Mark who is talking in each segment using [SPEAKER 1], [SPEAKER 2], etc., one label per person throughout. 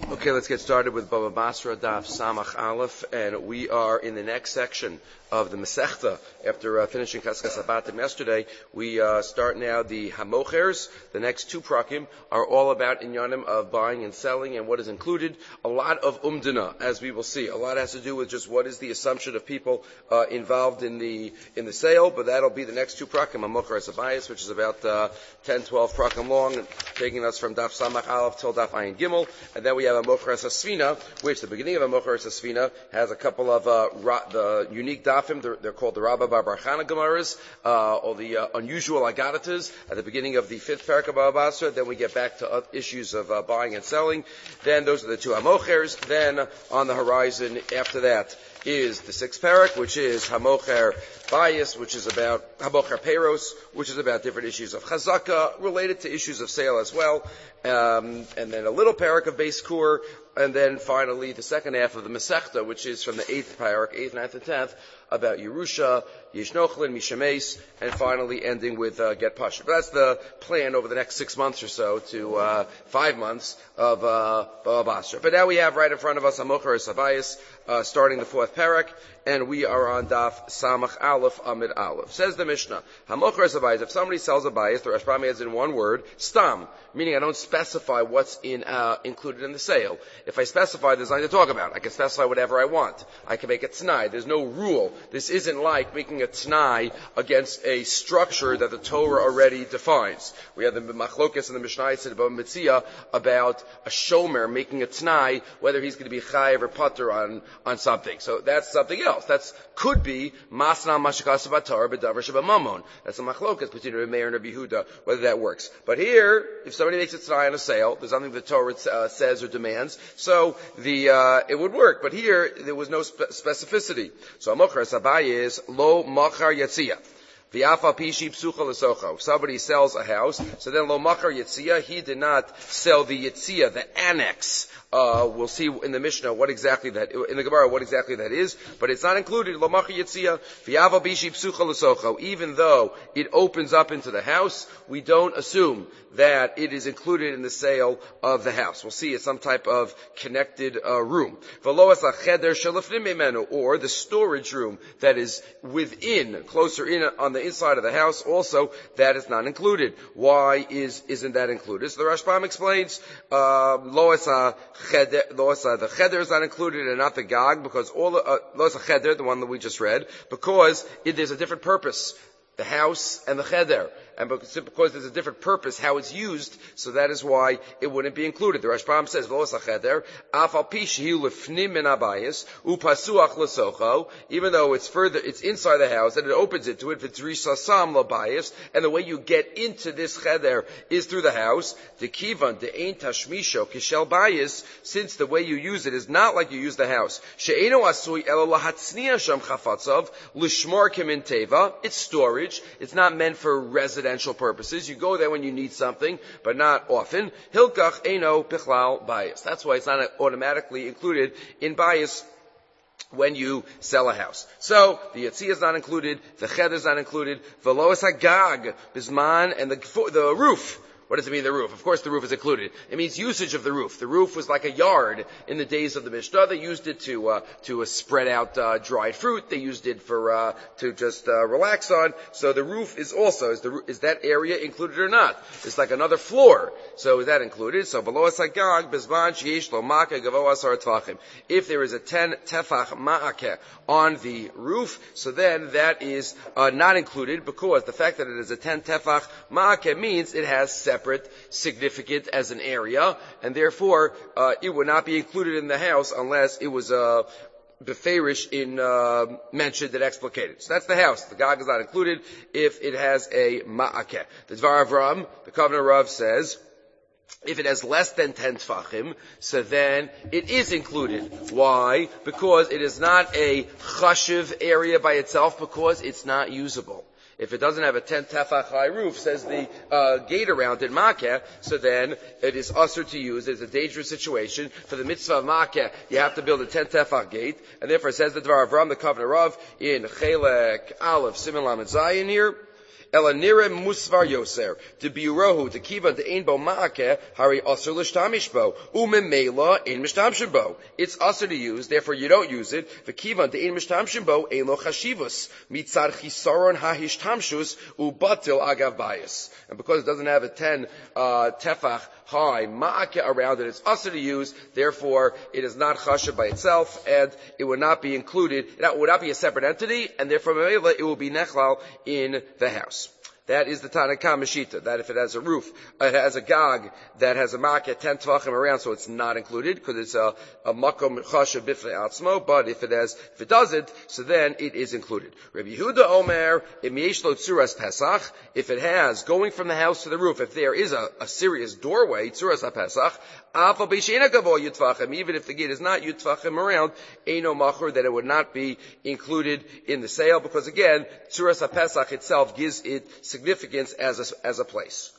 [SPEAKER 1] Okay, let's get started with Baba Basra Daf Samach Aleph, and we are in the next section of the Masechta. After finishing Chaskas Abatim yesterday, we start now the Hamochers. The next two prakim are all about inyanim of buying and selling and what is included. A lot of umdana, as we will see. A lot has to do with just what is the assumption of people involved in the sale, but that'll be the next two prakim, Hamocher Asabayis, which is about 10, 12 prakim long, taking us from Daf Samach Aleph till Daf Ayin Gimel, and then we have Hamocher Asasvina, which the beginning of Hamocher Asasvina has a couple of the unique dafim. They're called the Rabba Bar Chana Gemaras, or the unusual agadatas at the beginning of the fifth parak of Baba Basra. Then we get back to issues of buying and selling. Then those are the two Hamochers. Then on the horizon after that is the sixth parak, which is Hamocher Bias, which is about Hamocher Peros, which is about different issues of Chazaka, related to issues of sale as well. And then a little parak of Beis Kur, and then finally the second half of the Masechta, which is from the eighth parak, 8th, 9th, and 10th, about Yerusha, Yishnochlin, Mishames, and finally ending with Get Pasha. But that's the plan over the next 6 months or so to 5 months of Baba Basra. But now we have right in front of us Hamocher Sabayis, starting the fourth parak, and we are on Daf Samach Aleph Amid Aleph. Says the Mishnah, Hamocher Sabayis, if somebody sells a bias, the Rashbam adds in one word, stam, meaning I don't specify what's included in the sale. If I specify, there's nothing to talk about. I can specify whatever I want. I can make a t'nai. There's no rule. This isn't like making a t'nai against a structure that the Torah already defines. We have the Machlokes and the Mishnah said about Mitzia about a shomer making a t'nai, whether he's going to be chayiv or pater on something. So that's something else. That's could be masna mashikas batar b'davar shebamamon. That's a Machlokes between Rabbi Meir and Rabbi Yehuda, whether that works. But here, if somebody makes a t'nai on a sale, there's something the Torah says or demands, so it would work. But here, there was no specificity. So Hamocher Sabai is lo machar yatzia. If somebody sells a house, so then lo machar yitzia, he did not sell the yitzia, the annex. We'll see in the Mishnah what exactly that, in the Gemara what exactly that is, but it's not included. Lo machar yitzia, even though it opens up into the house, we don't assume that it is included in the sale of the house. We'll see it's some type of connected room. Or the storage room that is within, closer in on the inside of the house, also that is not included. Why isn't that included? So the Rashbam explains, the cheder is not included and not the gag, because all the cheder, the one that we just read, because there's a different purpose. The house and the cheder. And because there's a different purpose how it's used, so that is why it wouldn't be included. The Rashbam says, even though it's further, it's inside the house, and it opens into it, and the way you get into this cheder is through the house, since the way you use it is not like you use the house. It's storage. It's not meant for residential purposes. You go there when you need something, but not often. Hilkach eino pichlal bias. That's why it's not automatically included in bias when you sell a house. So, the Yatzia is not included, the Cheder is not included, Veloas Hagag, Bisman, and the roof. What does it mean, the roof? Of course the roof is included. It means usage of the roof. The roof was like a yard in the days of the Mishnah. They used it to spread out dried fruit. They used it to just relax on. So the roof is also, is that area included or not? It's like another floor. So is that included? So below Asagag, Bezman, Sheyesh, Lo Ma'akeh, Gavoa Asar Tvachim. If there is a 10 tefach ma'akeh on the roof, so then that is not included, because the fact that it is a 10 tefach ma'akeh means it has separate significant as an area, and therefore it would not be included in the house unless it was beferish in mentioned and explicated. So that's the house. The gag is not included if it has a ma'akeh. The Dvar Avram, the Covenant Rav, says if it has less than 10 tfachim, so then it is included. Why? Because it is not a chashiv area by itself, because it's not usable. If it doesn't have a 10 tefach high roof, says the gate around it, makeh, so then it is usher to use. It's a dangerous situation. For the mitzvah of makeh, you have to build a 10 tefach gate, and therefore it says the Dvar Avram, the Covenant Rav, in Chelek Aleph Siman Lamed Zayin here, Elanire musvar yoser. To biurohu, to kivan to ein bo ma'akeh, hari asr l'shtamish bo. Umemela ein mishtamshin bo. It's asr to use, therefore you don't use it. V'kivan to ein mishtamshin bo, ein lo chashivus. Mitzad chisaron ha'hishtamshus, ubatil agav bayis. And because it doesn't have a 10 tefach high ma'akeh around it, it's asr to use, therefore it is not chashav by itself, and it would not be included, it would not be a separate entity, and therefore it will be nechlal in the house. That is the Tanakh Meshita, that if it has a roof, it has a gag that has a makeh 10 tvachim around, so it's not included, because it's a makom chashav bifnei atzmo, but if it doesn't, so then it is included. Rabbi Yehuda Omer, im yesh lo tzuras Pesach, if it has, going from the house to the roof, if there is a serious doorway, tzuras HaPesach, even if the gate is not yutvachim around, eino machur, that it would not be included in the sale, because again, tzuras HaPesach itself gives it significance as a place.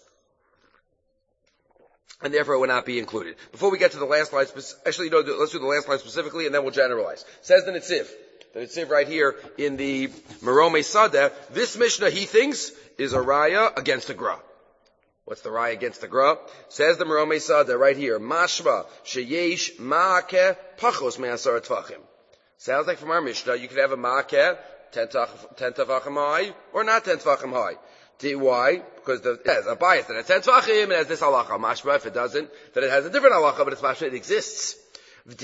[SPEAKER 1] And therefore it would not be included. Before we get to the last slide, let's do the last slide specifically, and then we'll generalize. Says the Netziv right here in the Meromei Sadeh, this Mishnah, he thinks, is a raya against a gra. What's the raya against the gra? Says the Meromei Sadeh right here, Mashma sheyesh ma'akeh pachos me'asar tvachim. Sounds like from our Mishnah, you could have a ma'akeh 10 tefachim high or not 10 tefachim high. Why? Because it has a bias that it's 10 tefachim and it has this halacha. Mashma, if it doesn't, then it has a different halacha, but it's mashma, it exists. Because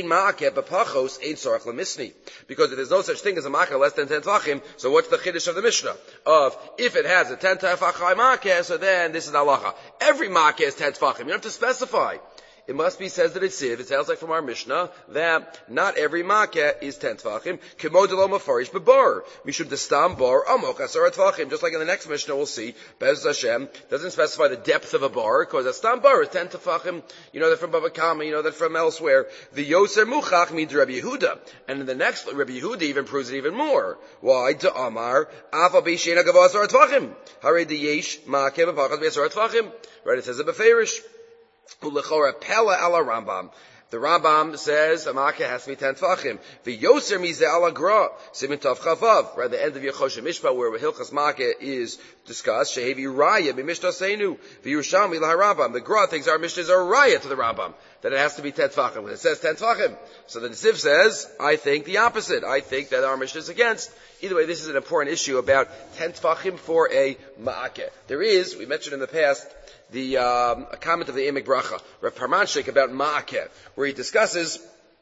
[SPEAKER 1] if there's no such thing as a makeh less than 10 tefachim, so what's the chiddush of the Mishnah? Of, if it has a 10 tefach high makeh, so then this is halacha. Every makeh is 10 tefachim. You don't have to specify. It must be, says that it's siv. It sounds like from our Mishnah that not every makeh is 10 tefachim. Kemo lo mafarish bebar. Mishum destam bar amok asar tefachim. Just like in the next Mishnah we'll see, Bez Hashem doesn't specify the depth of a bar, because a stam bar is 10 tefachim. You know that from Bava Kama, you know that from elsewhere. The Yoser Muchach means Rabbi Yehuda. And in the next, Rabbi Yehuda even proves it even more. Why? To Amar, Afa Beishena Gava asar tefachim. Hare de Yesh makeh b'pachas be'asar tefachim. Right, it says it beferish. Ulechora pella ala Rambam. The Rambam says a makeh has to be 10 tefachim. The Yoser mizeh ala gra simin tav chavav. Right at the end of Yechosha Mishpah, where Hilchas makeh is discussed. Shehevi raya b'mishnah seinu. The Yerushalmi laHarambam. The gra thinks our mishnah is a raya to the Rambam, that it has to be 10 tefachim. When it says 10 tefachim, so the Netziv says, I think the opposite. I think that our mishnah is against. Either way, this is an important issue about 10 tefachim for a makeh. There is, we mentioned in the past, a comment of the Emek Bracha, Rav Parmanshik, about Ma'akeh, where he discusses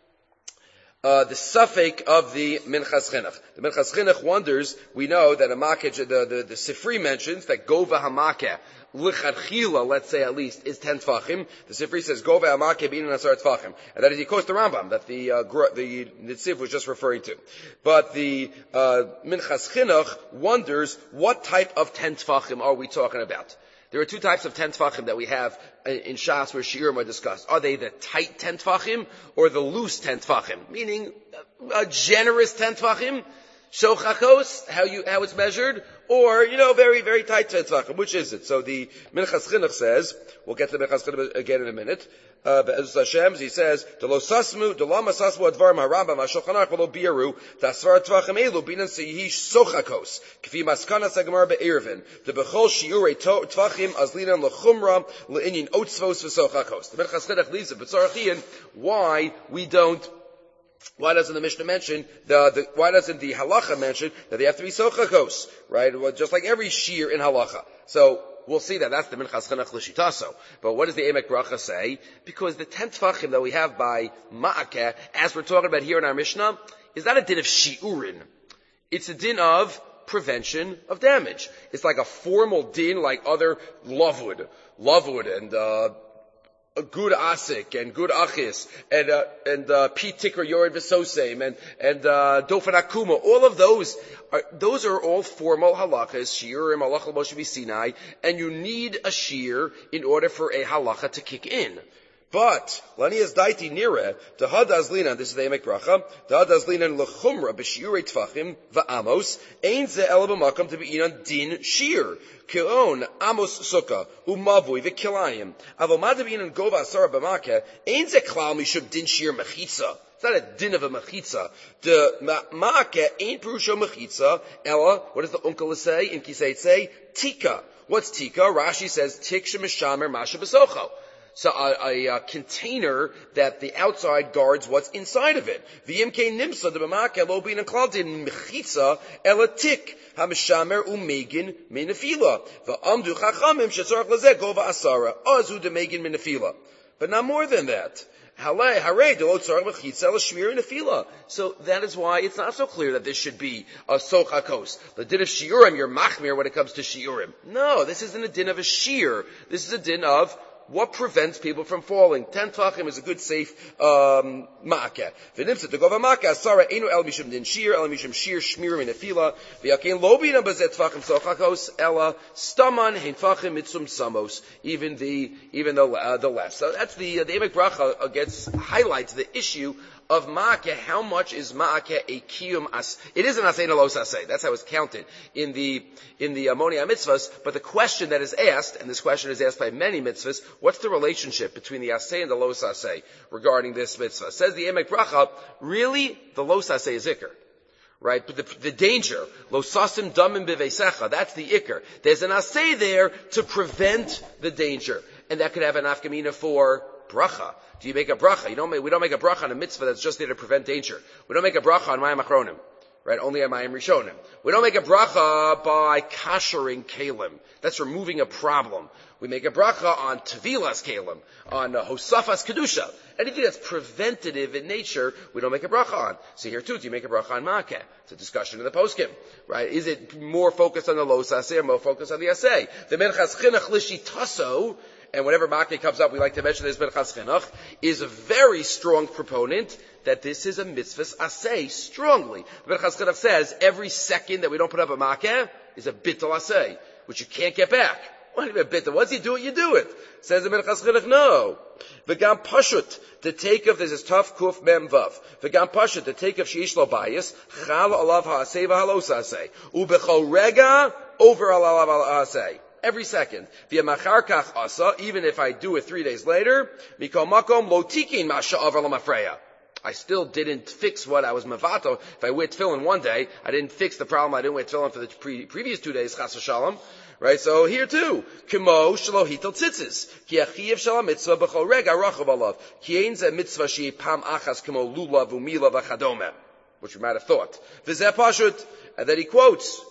[SPEAKER 1] the suffix of the Minchas Chinuch. The Minchas Chinuch wonders, we know that a Ma'akeh, the Sifri mentions that Gova HaMakeh, L'chadchila, let's say at least, is 10 tefachim. The Sifri says Gova HaMakeh b'inin asar tefachim. And that is, he quotes the Rambam, that the Netziv was just referring to. But the Minchas Chinuch wonders, what type of 10 tefachim are we talking about? There are two types of 10 tefachim that we have in Shas where Shiurim are discussed. Are they the tight 10 tefachim or the loose 10 tefachim? Meaning a generous 10 tefachim, shochakos, how it's measured, or, very, very tight 10 tefachim. Which is it? So the Minchas Chinuch says, we'll get to the Minchas Chinuch again in a minute, Be'ezus Hashem, he says, Delo sasmu advarim harambam ha'shulchan aruch v'lo bi'aru, ta'asvar tvachim elu binan seyihish sochakos, k'fi maskana sagamar be'ervin, the bechol shiurei tvachim azlinan l'chumra l'inyin otzvos v'sochakos. The Minchas Chinuch leaves it, but Tzarachian, why doesn't the Mishnah mention, why doesn't the halacha mention that they have to be sochakos, right? Well, just like every shir in halacha. So, we'll see that. That's the Minchas Chinuch l'shitaso. But what does the Emek Bracha say? Because the 10 tefachim that we have by Ma'akeh, as we're talking about here in our Mishnah, is not a din of shi'urin. It's a din of prevention of damage. It's like a formal din like other lovwood and, good asik and good achis and pi tikra yored v'sosem and dofen akuma. All of those are all formal halachas, shiurim, halacha Moshe Sinai, and you need a shir in order for a halacha to kick in. But lanias daiti nire the hadazlina. This is the emek bracha. The hadazlina lechumra b'shiurei tfachim va'amos ein ze el b'makam to be inan din shir kion amos sukkah umavui v'kilayim avomad to be inan gova asara b'makeh ein ze klal mishum din shir mechitza. It's not a din of a mechitza. The ma'akeh ain't prusho mechitza. Ella, what does the uncle say in Kisei say? Tika. What's tika? Rashi says tik shemishamer masha b'socho. So a container that the outside guards what's inside of it. V'yimke nimsa the b'makeh lo bin klal din mechitza ella tik hamishamer umegin minafila. V'amdu chachamim shetzarach lazeh gova asara azu de megin minafila. But not more than that. So that is why it's not so clear that this should be a sochakos. The din of shiurim, you're machmir when it comes to shiurim. No, this isn't a din of a shir. This is a din of what prevents people from falling. 10 tachim is a good, safe ma'akeh. V'nimtzat to go v'ma'akeh, asara einu el mishum din shir, el mishum shir shmirim in afila, v'yakein lo bina b'zet tachim sochakos, ela staman hein tachim mitzum samos, even the less. So that's the emek bracha highlights the issue of ma'akeh. How much is ma'akeh a kiyum as? It is an asay and a los asay. That's how it's counted in the ammonia mitzvahs. But the question that is asked, and this question is asked by many mitzvahs, what's the relationship between the asay and the los asay regarding this mitzvah? Says the emek bracha, really the los asay is ikr. Right? But the danger, losasim damim b'veisecha, that's the ikr. There's an asay there to prevent the danger. And that could have an afkamina for bracha. Do you make a bracha? We don't make a bracha on a mitzvah that's just there to prevent danger. We don't make a bracha on Mayim Achronim. Right? Only on Mayim Rishonim. We don't make a bracha by kashering kalim. That's removing a problem. We make a bracha on tevilas kalim, on hosafas kedusha. Anything that's preventative in nature, we don't make a bracha on. So here too, do you make a bracha on ma'akeh? It's a discussion in the poskim. Right? Is it more focused on the los aseh or more focused on the aseh? The menchas chinuch lishitaso, and whenever Makne comes up, we like to mention this Menchas Chinuch, is a very strong proponent that this is a mitzvah's asay, strongly. The Menchas Chinuch says every second that we don't put up a Makne is a bittul asay, which you can't get back. What do you mean bittul? Once you do it, you do it. Says the Menchas Chinuch, no. V'gam pashut, to take of, this is tough, kuf mem vav. V'gam pashut, to take of sheish lo bayis, chal alav ha'asay v'halos ha'asay. U'bechol rega, over alav ha'asay. Every second. Even if I do it 3 days later, I still didn't fix what I was mavato. If I wear tefillin one day, I didn't fix the problem. I didn't wear tefillin for the previous 2 days, chas v'shalom. Right? So here too, kimo shelo hitel tzitzis, ki achiyev shel mitzvah b'chol rega rachav alav, ki ein ze mitzvah she pam achas kimo lulav umila v'chadome, which we might have thought. V'zeh pashut, and then he quotes,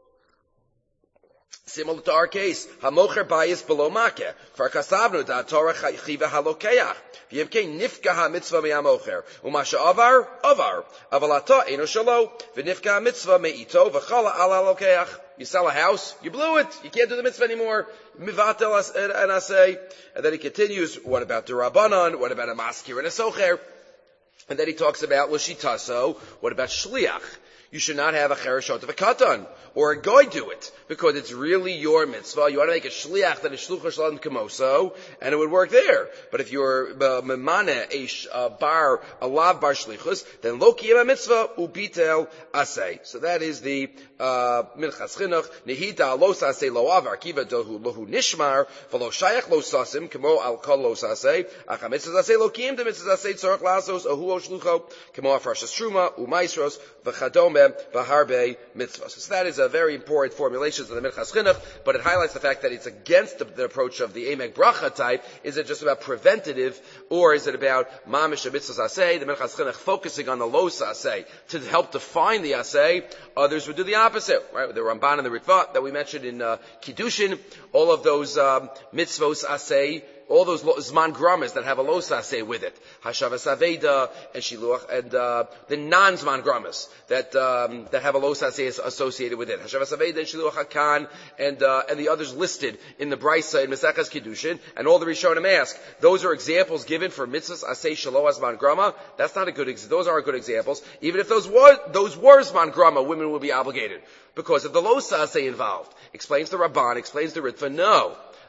[SPEAKER 1] similar to our case, hamocher bayis below makeh. Kvar kasavnu da Torah chiva halokeach. V'yevkei nifka ha-mitzvah me'amocher. U'masha avar, avalata eno shalo. V'nifka ha-mitzvah me'ito v'chala ala halokeach. You sell a house, you blew it. You can't do the mitzvah anymore. Mivatel an asay. And then he continues, what about the Rabbanan? What about a maskir and a socher? And then he talks about l'shitaso. What about shliach? You should not have a chereshot of a katan, or a goy do it, because it's really your mitzvah. You want to make a shliach that is shluchah shalom kamoso, and it would work there. But if you're memane a lav bar shlichus, then lo kiyem mitzvah ubitel asay. So that is the minchas chinuch nehita los asay lo avar kiva lohu nishmar v'lo shayach lo sasim kamo al kol los asay acha mitzvah asay lo kiyem the mitzvah asay tzorach lasos ahu o shlucho kamo afrashas truma umaisros v'chadom b'harbe mitzvahs. So that is a very important formulation of the Minchas Chinuch, but it highlights the fact that it's against the approach of the Emek Bracha type. Is it just about preventative, or is it about Mamish mitzvahs asay? The Minchas Chinuch focusing on the los asay to help define the asay. Others would do the opposite, right? The Ramban and the Ritva that we mentioned in Kiddushin, all of those mitzvos asay, all those zman gramas that have a los asay with it, hashavas aveda and shiluach, and the non-zman gramas that have a los asay associated with it, hashavas aveda and shiluach hakan, and the others listed in the Brisa in Mesechas Kiddushin, and all the Rishonim ask, those are examples given for mitzvahs asay shelo zman grama. That's not a good. Those aren't good examples. Even if those were zman grama, women will be obligated because of the los asay involved. Explains the Ramban, explains the Ritva. No.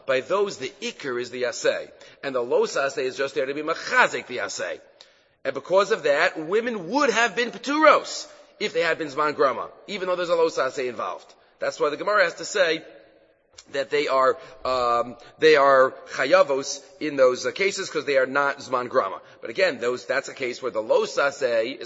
[SPEAKER 1] by those the ikr is the asay, and the los asay is just there to be machazik the asay. And because of that, women would have been peturos if they had been zman grama, even though there's a los asay involved. That's why the Gemara has to say that they are chayavos in those cases because they are not zman grama. But again, that's a case where the los asay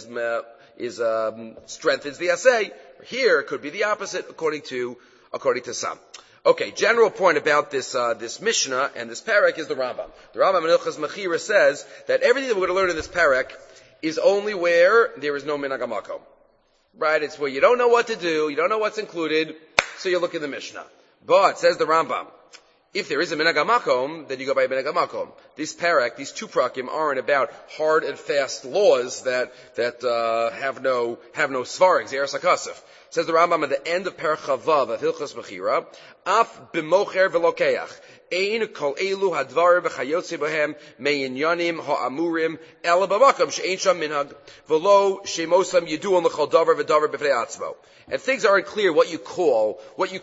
[SPEAKER 1] strengthens the asay. Here it could be the opposite, according to some. Okay, general point about this Mishnah and this parak is the Rambam. The Rambam in Hilchos Mechira says that everything that we're going to learn in this parak is only where there is no minhag hamakom. Right? It's where you don't know what to do, you don't know what's included, so you look in the Mishnah. But, says the Rambam, if there is a minhag hamakom, then you go by minhag hamakom. This parak, these two prakim, aren't about hard and fast laws that have no svarig, ze'eres hakasef. Says the Rambam at the end of Perach Chavav of Hilchos Mechira, Af b'mocher v'lokeach, ein kol elu hadvar v'chayotze b'hem me'inyanim ha'amurim ela b'makam she'ein sham minhag v'lo she'mosam yidun l'chol davar v'davar b'fnei atzmo. And things aren't clear what you call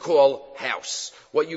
[SPEAKER 1] house,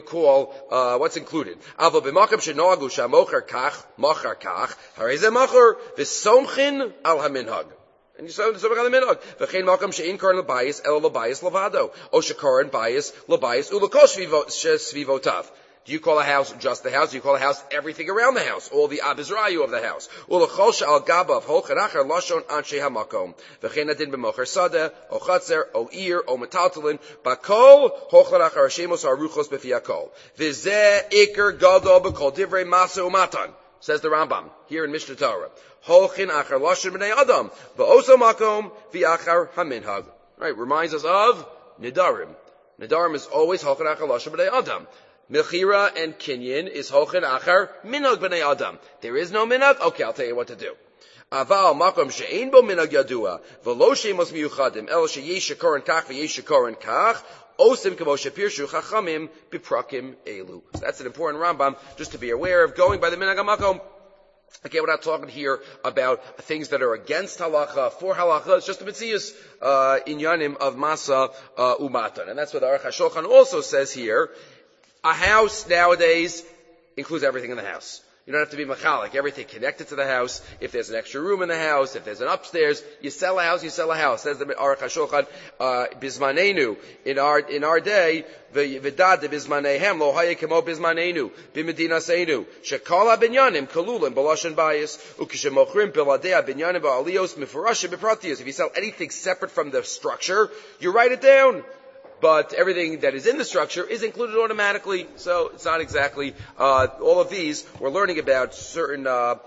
[SPEAKER 1] what's included. Avo b'makam she'noagu sha'mocher kach, mocher kach, harei ze mocher v'somchin al ha'minhag. And you saw the minhag. V'chein malkam she'in karan l'bayis el l'bayis lavado. O she'karan bayis l'bayis u'l'kos svivotav. Do you call a house just the house? Do you call a house everything around the house? All the abizrayu of the house. U'l'chol she'al gabav holchen acher lashon anshe hamakom. V'chein adin b'mocher sadeh, o chatzer, o ir, o metaltalin, bakol holchen acher hashemos ha'aruchos b'fi hakol. V'zeh iker gadol b'kol divrei masa u'matan. Says the Rambam, here in Mishnah Torah. Holchin achar lashon b'nei adam, v'oso makom v'achar haminhag. Right, reminds us of Nidarim. Nidarim is always holchin achar lashon b'nei adam. Mechira and Kinyan is holchin achar minhag b'nei adam. There is no minhag? Okay, I'll tell you what to do. Aval makom she'ein bo minhag yadua, v'lo she'emos miyuchadim, el she'yesh shekoren kach v'yesh shekoren kach, Osim kamo shepirshu chachamim biprakim elu. So that's an important Rambam just to be aware of, going by the minhag hamakom. Again, we're not talking here about things that are against halacha, for halacha. It's just a mitzias inyanim of masa umatan, and that's what the Aruch HaShulchan also says here. A house nowadays includes everything in the house. You don't have to be machalik. Everything connected to the house. If there's an extra room in the house, if there's an upstairs, you sell a house, you sell a house. Says the Aruch HaShulchan, bismanenu, in our day, v'dad bismanehem lo haya kemo bismanenu, b'medinaseinu, shekal ha-binyanim kalulim b'lashon bayis, ukishemochrim biladei ha-binyanim ba'aliyos mifurashim b'pratiyos. If you sell anything separate from the structure, you write it down. But everything that is in the structure is included automatically, so it's not exactly all of these. We're learning about certain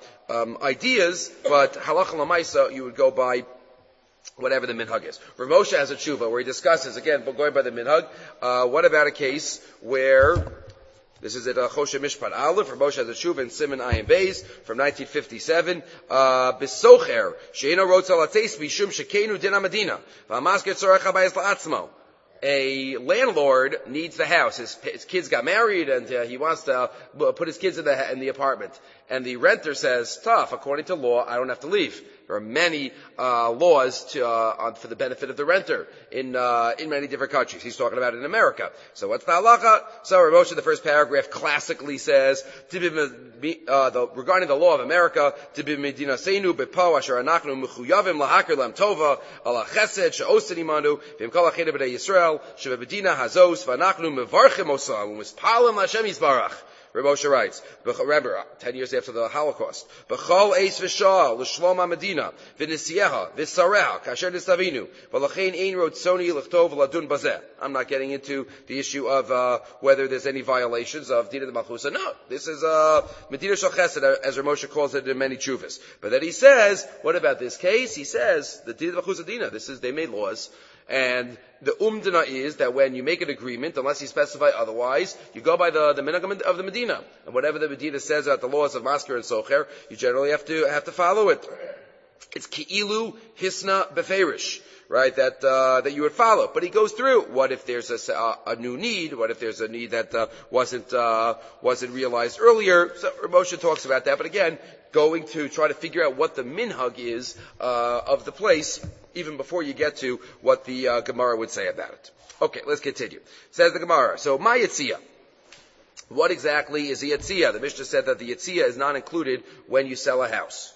[SPEAKER 1] ideas, but halacha l'maisa, you would go by whatever the minhag is. Rav Moshe has a tshuva where he discusses, again, going by the minhag, what about a case where, this is at Choshen Mishpat Aleph, Rav Moshe has a tshuva in Siman Ayin Beis from 1957, B'socher, she'ena rotz al ateis mishum shekeinu din ha-medina, v'amasker tzorech habayis la'atzmo. A landlord needs the house. His kids got married, and he wants to put his kids in the apartment. And the renter says, "Tough. According to law, I don't have to leave." There are many laws for the benefit of the renter in many different countries. He's talking about it in America. So what's the halacha? So Rav Moshe, the first paragraph, classically says, regarding the law of America, "Tibi medinaseinu bepo asher anachnu mechuyavim lahakir lam tova ala chesed she'osin imanu v'im kol ha'cheda b'nei Yisrael shebedina hazos v'anachnu mevarchim osam u'mispalim Hashem Yisbarach." Rav Moshe writes, remember, 10 years after the Holocaust, B'chol eis v'shal, l'shlom ha-medina, v'nisieha, v'sareha, kasher nistavinu, v'lachein ein rotzoni l'chtov l'adun bazeh. I'm not getting into the issue of whether there's any violations of Dina de Malchusa. No, this is Medina Shel Chesed, as Rav Moshe calls it in many tshuvas. But then he says, what about this case? He says, the Dina de Malchusa Dina, they made laws, and the umdana is that when you make an agreement, unless you specify otherwise, you go by the minhag of the Medina. And whatever the Medina says about the laws of masker and socher, you generally have to follow it. It's ki'ilu hisna beferish, right? That you would follow. But he goes through. What if there's a new need? What if there's a need that wasn't realized earlier? So Moshe talks about that. But again, going to try to figure out what the minhag is of the place, even before you get to what the Gemara would say about it. Okay, let's continue. Says the Gemara. So, my Yitziyah. What exactly is the Yetzia? The Mishnah said that the Yetzia is not included when you sell a house.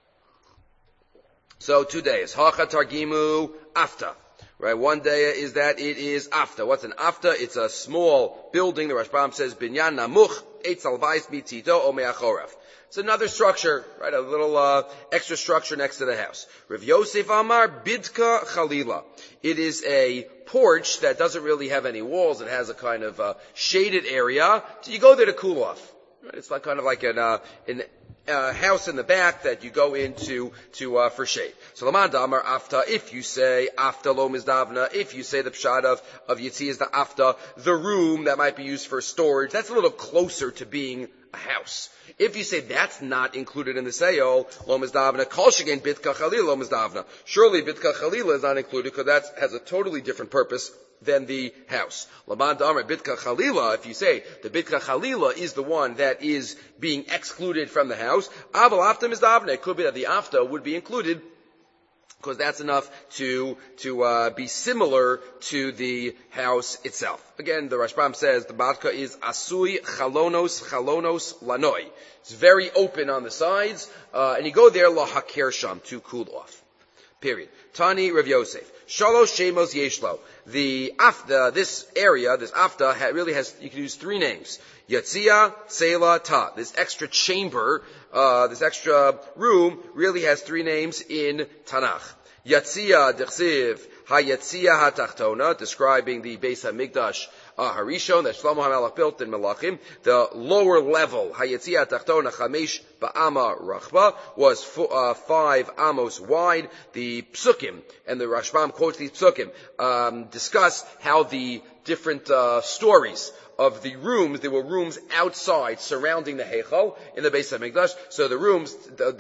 [SPEAKER 1] So 2 days. Hacha targimu afta. Right, one day is that it is afta. What's an afta? It's a small building. The Rashbam says binyan namuch eitz alvais bitito o me'achoraf. It's another structure, right? A little extra structure next to the house. Rav Yosef Amar bidka chalila. It is a porch that doesn't really have any walls. It has a kind of shaded area. So you go there to cool off. Right? It's like kind of like an house in the back that you go into for shade. So Laman Damar Afta, if you say Afta lo mizdavna, if you say the pshat of Yitzi is the Afta, the room that might be used for storage, that's a little closer to being a house. If you say that's not included in the sale, lo mizdavna, kol shegen bitka chalila lo mizdavna. Surely bitka chalila is not included because that has a totally different purpose than the house. Laman Damar Bitka Chalila, if you say the Bitka Chalila is the one that is being excluded from the house, Aval Afta Mizdavna, it could be that the Afta would be included because that's enough to be similar to the house itself. Again, the Rashbam says the Matka is Asui Chalonos Lanoi. It's very open on the sides, and you go there La Haker Sham to cool off. Period. Tani Rav Yosef. Shalosh Shemos Yeshlo. This area, this Afta, really has, you can use 3 names. Yatzia, Seila, Ta. This extra chamber, this extra room really has 3 names in Tanakh. Yatzia, Dechsiv, HaYatzia HaTachtona, describing the Beis HaMikdash Harishon that Shlomo HaMelech built in Melachim. The lower level, HaYatzia HaTachtona, Chamesh Ba'ama Rachba, was 5 amos wide. The Psukim, and the Rashbam quotes these Psukim, discuss how the different stories of the rooms, there were rooms outside surrounding the Heichal in the Beis HaMikdash. So the rooms,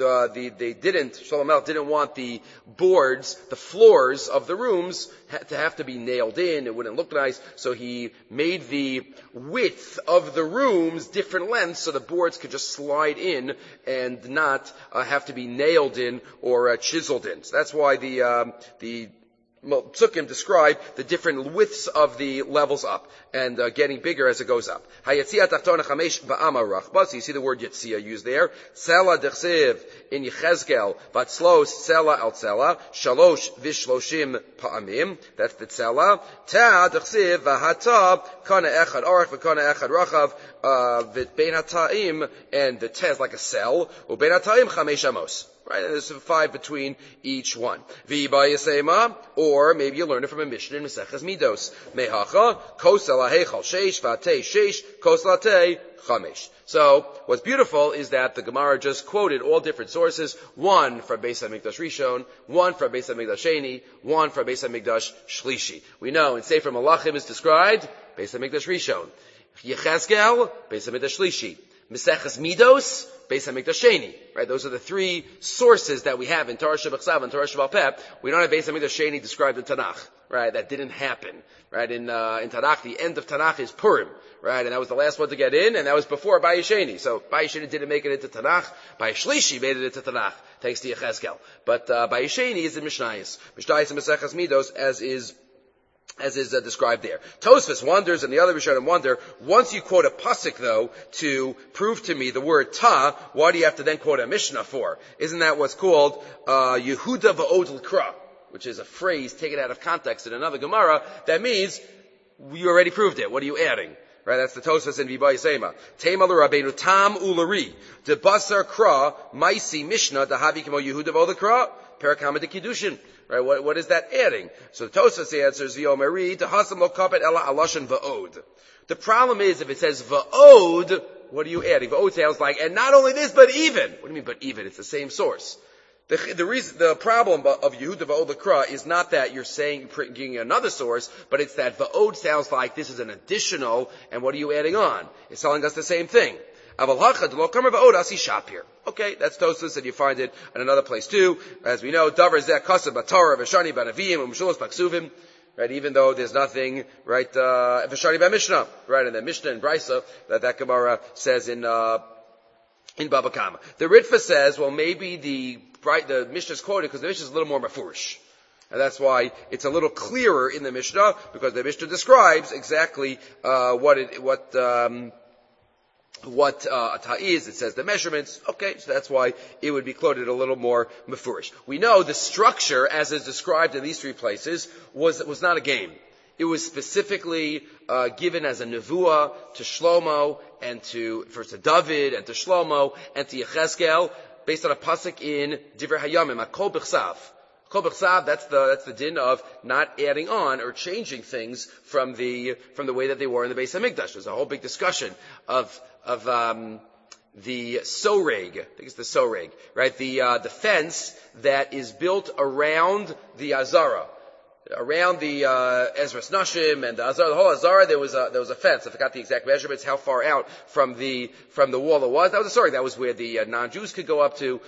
[SPEAKER 1] Shlomo Melech didn't want the boards, the floors of the rooms to have to be nailed in. It wouldn't look nice. So he made the width of the rooms different lengths so the boards could just slide in and not have to be nailed in or chiseled in. So that's why the Psukim describe the different widths of the levels up and getting bigger as it goes up. Hayatzia tachtona chamesh ba'ama rachba. So you see the word Yatzia used there. Tzela dechsev in Yechezkel vatzlos tzela al tzela shalosh vishloshim pa'amim. That's the tzela. Ta dechsev v'hata kana echad arach v'kana echad rachav v'bein hata'im, and the te is like a cell. U'bein hata'im chamesh amos. Right, and there's 5 between each one. V'ba yasema, or maybe you learn it from a Mishnah in Maseches Midos. Mehacha, kosel ha'hechal sheish, v'atei sheish, kosel ha'tei chamesh. So, what's beautiful is that the Gemara just quoted all different sources, one from Beis HaMikdash Rishon, one from Beis HaMikdash Sheni, one from Beis HaMikdash Shlishi. We know in Sefer Malachim is described, Beis HaMikdash Rishon. Yechezkel, Beis HaMikdash Shlishi. Maseches Midos, Beis HaMikdash Sheni. Right, those are the 3 sources that we have in Torah Shebachsav and Torah Shebal Peh. We don't have Beis HaMikdash Sheni described in Tanakh. Right, that didn't happen. Right, in Tanakh, the end of Tanakh is Purim. Right, and that was the last one to get in, and that was before Bayis Sheni. So Bayis Sheni didn't make it into Tanakh. Bayis Shlishi made it into Tanakh, thanks to Yechezkel. But Bayis Sheni is in Mishnayos. Mishnayos and Maseches Midos, as is described there. Tosfos wonders, and the other Rishonim wonder, once you quote a pasuk, though, to prove to me the word ta, why do you have to then quote a Mishnah for? Isn't that what's called Yehuda va'od l'kra, which is a phrase taken out of context in another Gemara that means you already proved it. What are you adding? Right, that's the Tosfos in V'ba Yisema. Tema l'Rabbeinu tam u'lari de basar kra maisi Mishnah dahavi kemo Yehuda va'od l'kra perakama de kiddushin. Right, what is that adding? So the Tosfos answers, V'omeri, Tehasam lo kapet ela aloshan va'od. The problem is, if it says va'od, what are you adding? Va'od sounds like, and not only this, but even. What do you mean, but even? It's the same source. The problem of Yehuda va'od l'kra is not that you're saying, giving another source, but it's that va'od sounds like this is an additional, and what are you adding on? It's telling us the same thing. Okay, that's Tosfos, and you find it in another place too. As we know, Davar Zeh Kasav B'Torah V'Shani B'Navim U'Mshulos B'Ksuvim. Right, even though there's nothing, right, V'Shani B'Mishnah, right, and the Mishnah in Brisa that Gemara says in Baba Kama. The Ritva says, well, maybe the Mishnah is quoted because the Mishnah is a little more mafurish. And that's why it's a little clearer in the Mishnah, because the Mishnah describes exactly what what a ta is. It says the measurements. Okay, so that's why it would be quoted a little more mefurish. We know the structure, as is described in these three places, was not a game. It was specifically given as a nevuah to Shlomo and first to David and to Shlomo and to Yechezkel, based on a pasuk in Divrei Hayamim, Kol B'chsav. Kol B'chsav, that's the din of not adding on or changing things from the way that they were in the Beis Hamikdash. There's a whole big discussion of the soreg. I think it's the soreg, right? The fence that is built around the Azara. Around the Ezras Nashim and the Azara, the whole Azara, there was a fence. I forgot the exact measurements, how far out from the wall it was. That was a soreg. That was where the non-Jews could go up to.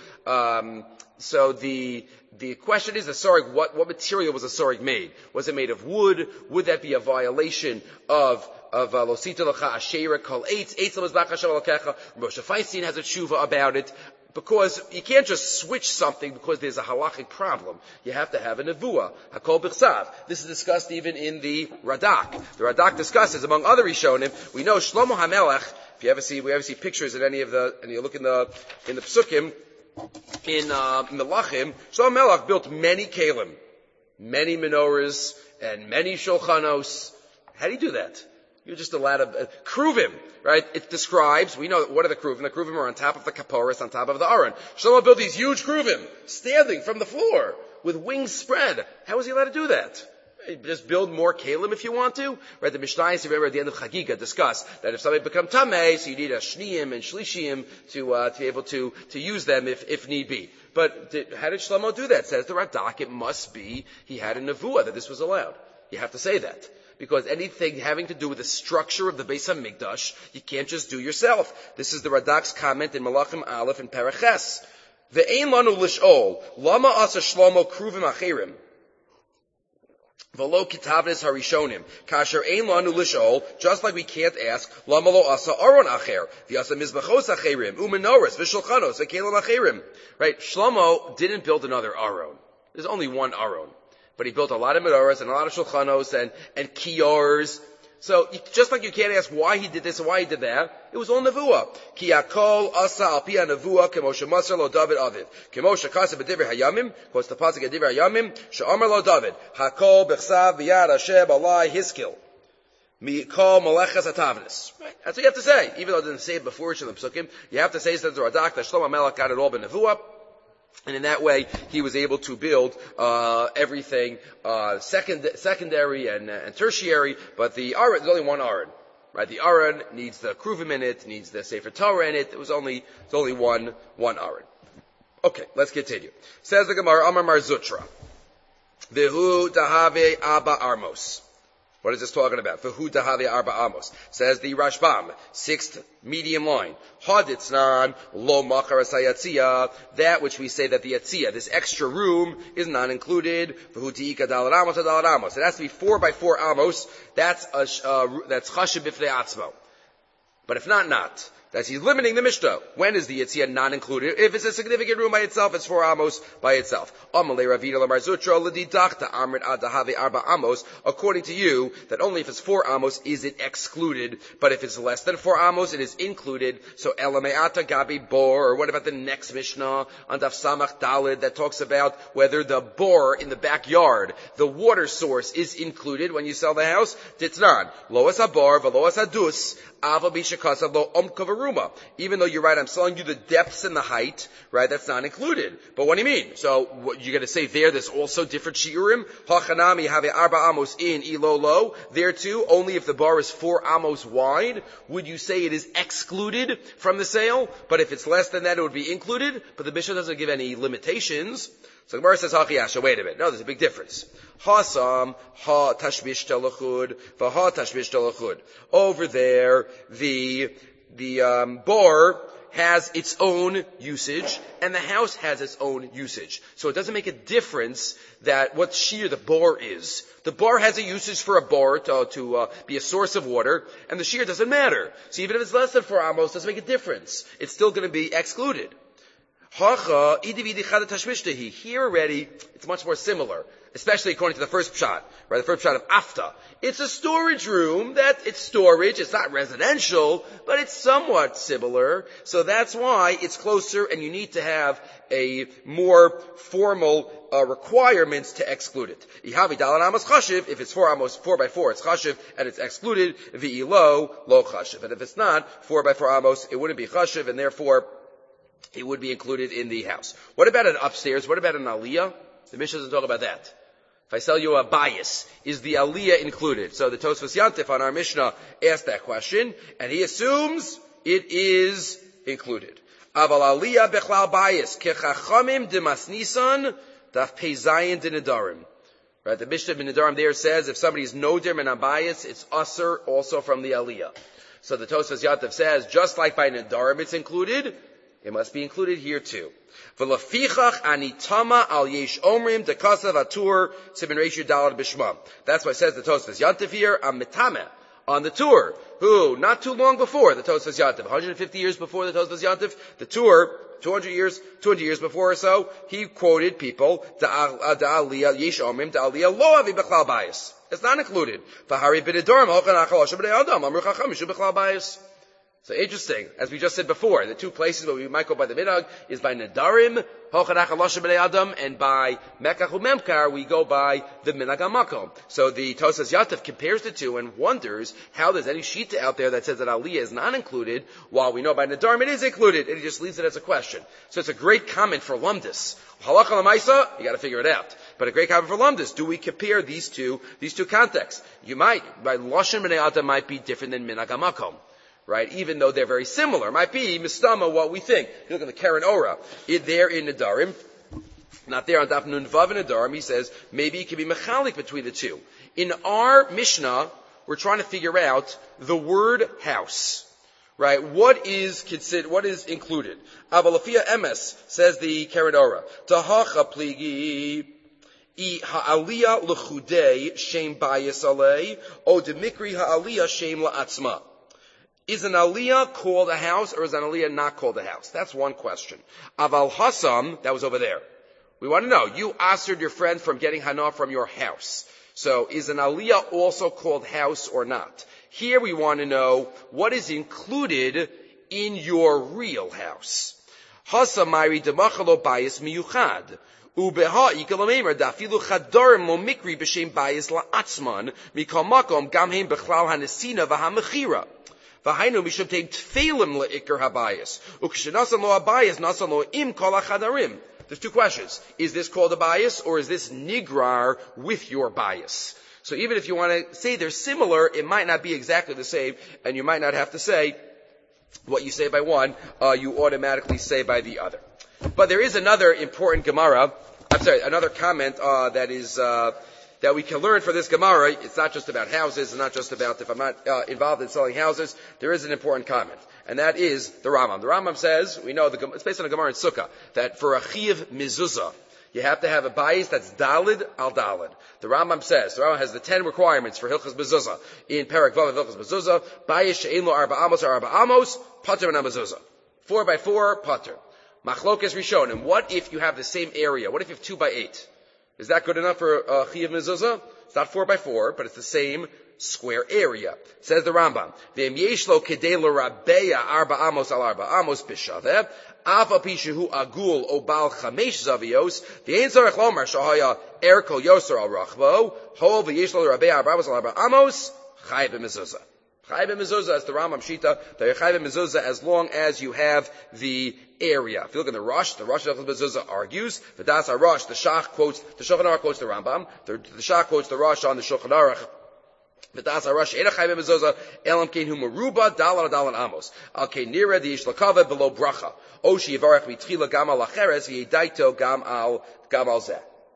[SPEAKER 1] So the question is, the soreg, what material was the soreg made? Was it made of wood? Would that be a violation of Losita L'cha Asherah Kol Eitz L'mizbach Hashem Elokecha? Moshe Feinstein has a tshuva about it. Because you can't just switch something because there's a halachic problem. You have to have a nevuah, hakol b'chsav. This is discussed even in the Radak. The Radak discusses, among other Rishonim, we know Shlomo HaMelech, if you ever see pictures in and you look in the Psukim, in Melachim, Shlomo HaMelech built many kelim, many menorahs, and many shulchanos. How do you do that? You're just allowed to kruvim, right? It describes, we know what are the kruvim. The kruvim are on top of the kaporis, on top of the aron. Shlomo built these huge kruvim, standing from the floor, with wings spread. How was he allowed to do that? Just build more kalim if you want to. Right? The Mishnayos, remember at the end of Chagiga, discuss that if somebody become tamei, so you need a shniyim and shlishiyim to be able to use them if need be. But how did Shlomo do that? Says the Radak, it must be he had a nevuah that this was allowed. You have to say that. Because anything having to do with the structure of the Beis HaMikdash, you can't just do yourself. This is the Radak's comment in Malachim Aleph and Paraches. Ve'ein lanu lish'ol, lama asa Shlomo kruvim acherim, v'lo kitavnes harishonim, kasher ein lanu lish'ol, just like we can't ask, lama lo asa aron acher, v'asa mizbachos acherim, u'menoras, v'shulchanos, v'kelim acherim. Right? Shlomo didn't build another aron. There's only one aron. But he built a lot of menorahs and a lot of shulchanos and kiyors. So just like you can't ask why he did this and why he did that, it was all nevuah. Ki yakol asa al pi nevuah kemoshe masar lo David aviv. Kemoshe kasa b'divrei hayamim, quotes the pasuk at divrei hayamim, she'amar lo David, hakol b'chsav v'yad Hashem alai hiskil. Mikol malechas atavnis. Right? That's what you have to say. Even though it didn't say it before in the psukim, you have to say, says the Radak, that Shlomo HaMelech got it all b'nevuah. And in that way, he was able to build everything secondary and tertiary. But the aron, there's only one aron, right? The aron needs the kruvim in it, needs the Sefer Torah in it. There's only one aron. Okay, let's continue. Says the Gemara, Amar Mar Zutra, Vehu Dahave Abba Armos. What is this talking about? V'hu dahave arba amos. Says the Rashbam, 6th medium line. Haditznan lo macharas hayatzia. That which we say that the yatzia, this extra room, is not included. V'hu tiika dalad amos dalad amos. It has to be 4 by 4 amos. That's chashiv b'fnei atzmo. But if not. That's he's limiting the Mishnah. When is the Yitzhak not included? If it's a significant room by itself, it's 4 amos by itself. According to you, that only if it's 4 amos is it excluded, but if it's less than 4 amos, it is included. So Elameata Gabi Bor, or what about the next Mishnah on Daf Samach Dalid that talks about whether the bor in the backyard, the water source, is included when you sell the house? Titnan. Loas habor, veloas hadus, ava bishakasa lo omkava. Even though you're right, I'm selling you the depths and the height, right? That's not included. But what do you mean? So what you're going to say there's also different shiurim. Hachanami have arba amos in ilolo. There too, only if the bar is 4 amos wide, would you say it is excluded from the sale? But if it's less than that, it would be included. But the Mishnah doesn't give any limitations. So the Gemara says, Hachiyasha, wait a minute. No, there's a big difference. Hasam, ha tashmish telachud, vaha tashmish telachud. Over there, the bar has its own usage, and the house has its own usage. So it doesn't make a difference that what shear the bar is. The bar has a usage for a bar to be a source of water, and the shear doesn't matter. So even if it's less than 4 amos, it doesn't make a difference. It's still going to be excluded. Here already, it's much more similar, especially according to the first pshat, right? The first pshat of Afta. It's a storage room it's storage, it's not residential, but it's somewhat similar. So that's why it's closer and you need to have a more formal requirements to exclude it. If it's 4 by 4, it's chashiv and it's excluded. Lo chashiv. And if it's not 4 by 4 amos, it wouldn't be chashiv and therefore it would be included in the house. What about an upstairs? What about an aliyah? The Mishnah doesn't talk about that. If I sell you a bias, is the aliyah included? So the Tosfos Yantif on our Mishnah asked that question, and he assumes it is included. Aval aliyah bechlal bias kechachamim demasnisan daf peizayin dinadarim. Right, the Mishnah bin Nadarim there says if somebody is nodir min abayis, it's usher also from the aliyah. So the Tosfos Yantif says just like by nadarim it's included, it must be included here too. V'lafichach anitama al yesh omrim dekasav atur simin reishu dalad b'shma. That's why it says the Tosfos Yantif here, I'm mitame, on the tour, who, not too long before the Tosfos Yantif, 150 years before the Tosfos Yantif, the tour, 200 years before or so, he quoted people, da'aliyah yesh omrim, da'aliyah lo avi b'chlal bayis. It's not included. V'hari b'nedarim hochan achal asher b'nei adam, amru chacham mishu b'chlal bayis. So interesting, as we just said before, the two places where we might go by the minhag is by Nadarim, Hochanach Alosha B'nei Adam, and by Mekach Umemkar, we go by the minhag HaMakom. So the Tosfos Yantif compares the two and wonders how there's any shita out there that says that Aliyah is not included, while we know by Nadarim it is included, and he just leaves it as a question. So it's a great comment for Lumdus. Halacha l'maisa, you gotta figure it out. But a great comment for Lumdus. Do we compare these two contexts? You might, by Loshen B'nei Adam might be different than minhag HaMakom. Right, even though they're very similar. It might be mistama what we think. If you look at the Karen Ora, there in Nadarim, not there on Daf Nun Vav in Nadarim, he says maybe it could be mechalik between the two. In our Mishnah, we're trying to figure out the word house. Right, what is included? Avalafia emes, says the Karen Ora, tahacha pligi ha'aliyah l'chudei shem bayis alei o demikri ha'aliyah shem la'atzma. Is an aliyah called a house or is an aliyah not called a house? That's one question. Aval hasam, that was over there. We want to know, you answered your friend from getting hana from your house. So is an aliyah also called house or not? Here we want to know what is included in your real house. Hasamayri demachalo bayis miyuchad. Ubeha ikalamemer dafilu chadarim lo mikri b'shem bayis la'atzman mikal makom gamheim bechlal hanesina v'hamechira. V'hainu mishum teim tfeilim le'ikar habayis. Ukshinasan lo habayis nasan lo im kol hachadarim. There's two questions. Is this called a bias or is this nigrar with your bias? So even if you want to say they're similar, it might not be exactly the same, and you might not have to say what you say by one, you automatically say by the other. But there is another important Gemara, another comment that we can learn for this Gemara. It's not just about houses, it's not just about if I'm not involved in selling houses. There is an important comment, and that is the Rambam. The Rambam says, we know, it's based on a Gemara in Sukkah, that for a Chiyav Mezuzah, you have to have a bayis that's dalid al dalid. The Rambam has the 10 requirements for Hilchas Mezuzah. In Perek Vav of Hilchas Mezuzah, bayis she'ein lo arba amos or arba amos, pater min mezuzah. 4 by 4, pater. Machlokes Rishon. And what if you have the same area? What if you have 2 by 8? Is that good enough for Chiyav Mezuzah? It's not 4 by 4, but it's the same square area. Says the Rambam, V'em yesh lo kedei l'rabeya arba amos al arba amos b'shaveh, af al pi shehu agul o bal chamesh zavios, v'ein tzarech lomar shahaya er kol yoser al rachbo, ho v'yesh lo l'rabeya arba amos al arba amos, chayav b'mezuzah. Chayav b'mezuzah, as the Rambam Shita, that you're chayav b'mezuzah as long as you have the area. If you look at the Rosh of Mezuzah argues, the Das HaRosh, the Shach quotes, the Shulchan Aruch quotes the Rambam, the Shach quotes the Rosh on the Shulchan Aruch, the Das HaRosh, Eina Chayv Mezuzah, Elam Kein Hu Meruba, Dalan Amos, Al Kein Nira, the Yishlakava, below Bracha, Oshi Yivarech Mitchila Gam Al Acheres, V'yedaito Gam Al Zeh.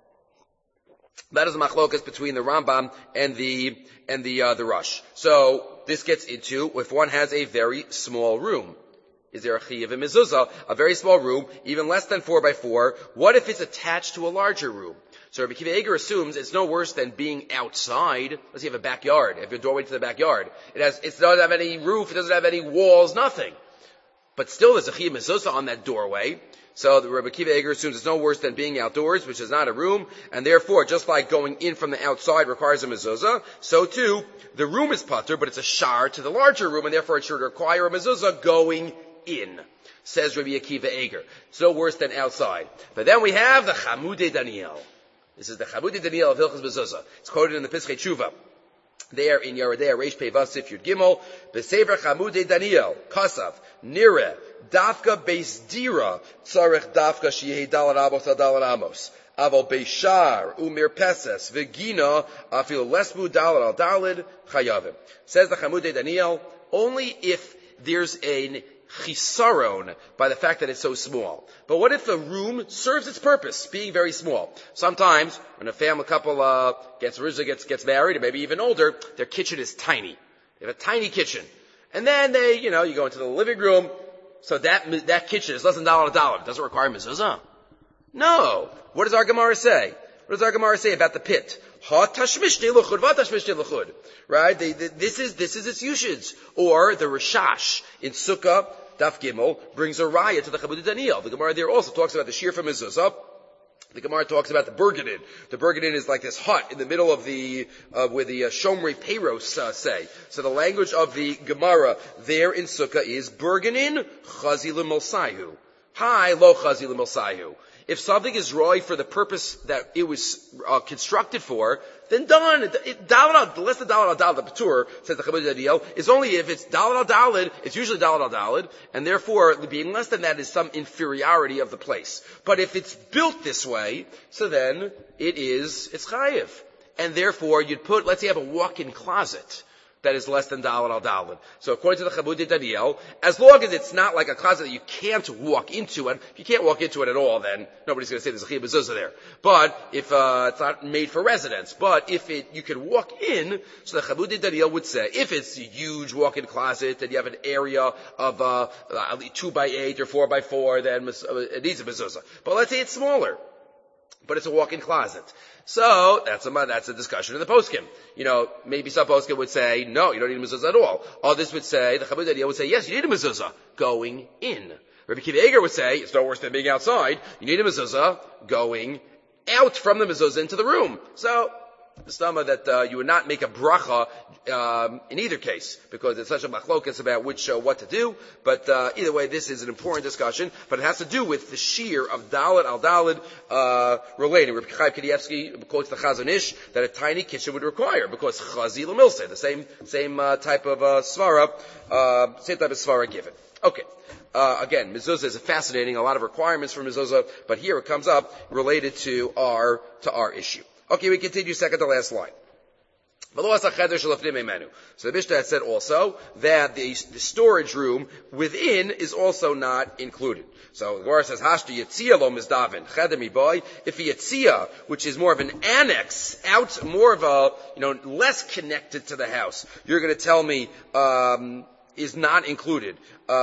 [SPEAKER 1] That is a machlokas between the Rambam and the Rosh. So, this gets into if one has a very small room. Is there a Chiyav and Mezuzah, a very small room, even less than 4 by 4? What if it's attached to a larger room? So Rabbi Akiva Eiger assumes it's no worse than being outside. Let's say you have a backyard, you have your doorway to the backyard. It doesn't have any roof, it doesn't have any walls, nothing. but still there's a chiyuv mezuzah on that doorway. So the Rabbi Akiva Eiger assumes it's no worse than being outdoors, which is not a room, and therefore, just like going in from the outside requires a mezuzah, so too, the room is patur, but it's a shar to the larger room, and therefore it should require a mezuzah going in. Says Rabbi Akiva Eiger. It's no worse than outside. But then we have the Chamudei Daniel. This is the Chamudei Daniel of Hilchos Mezuzah. It's quoted in the Pischei Tshuva. There in Yeridei, Reish Pei Vasif Yud Gimel, Besever Chamudei Daniel, Kasav, Nire, Dafka Beis Dira, Tzarech Dafka Shiyeh Dalad Amos Dalad Amos. Aval Beishar, Umir Peses, Vegina, Afil Lesmu Dalad Al Dalid, Chayavim. Says the Chamudei Daniel, only if there's a chisaron by the fact that it's so small. But what if the room serves its purpose, being very small? Sometimes, when a family couple gets married, or maybe even older, their kitchen is tiny. They have a tiny kitchen. And then you go into the living room, so that kitchen is less than $1. Does it require mezuzah? No. What does our Gemara say? What does our Gemara say about the pit? Right? This is its usage. Or the Rashash in Sukkah, Daf Gimel, brings a raya to the Chamudei Daniel. The Gemara there also talks about the shear from mezuzah. The Gemara talks about the Bergenin. The Bergenin is like this hut in the middle of where the Shomrei Peiros say. So the language of the Gemara there in Sukkah is Bergenin chazi l'milsayu. Hi, lo chazi l'milsayu. If something is roy for the purpose that it was constructed for, then done. Less than dalad al dalad, the patur, says the Chamudei Daniel, is only if it's dalad al dalad, it's usually dalad al dalad, and therefore being less than that is some inferiority of the place. But if it's built this way, so then it's chayiv. And therefore let's say you have a walk-in closet that is less than dalad al dalad. So according to the Chamudei Daniel, as long as it's not like a closet that you can't walk into, and if you can't walk into it at all, then nobody's going to say there's a chiyuv mezuzah there. But if it's not made for residence, but if you can walk in, so the Chamudei Daniel would say, if it's a huge walk-in closet and you have an area of 2x8 or 4x4, then it needs a mezuzah. But let's say it's smaller, but it's a walk-in closet. So that's a discussion in the poskim. Maybe some poskim would say, no, you don't need a mezuzah at all. Others would say, the Chamudei Daniel would say, yes, you need a mezuzah going in. Rabbi Akiva Eiger would say, it's no worse than being outside. You need a mezuzah going out from the mezuzah into the room. So the stama that you would not make a bracha in either case, because it's such a machlokas about what to do. But either way, this is an important discussion, but it has to do with the shear of dalad al dalad relating. Rabbi Chaim Kanievsky quotes the Chazon Ish that a tiny kitchen would require, because chazi l'milseh, the same type of svara given. Okay. Again, mezuzah is fascinating, a lot of requirements for mezuzah, but here it comes up related to our issue. Okay, we continue second to last line. So the Mishnah had said also that the storage room within is also not included. So the Gemara says, Hashta Yetzia lo mizdavin, cheder miboy. If a Yetzia, which is more of an annex, out, more of a, less connected to the house, you're going to tell me, is not included.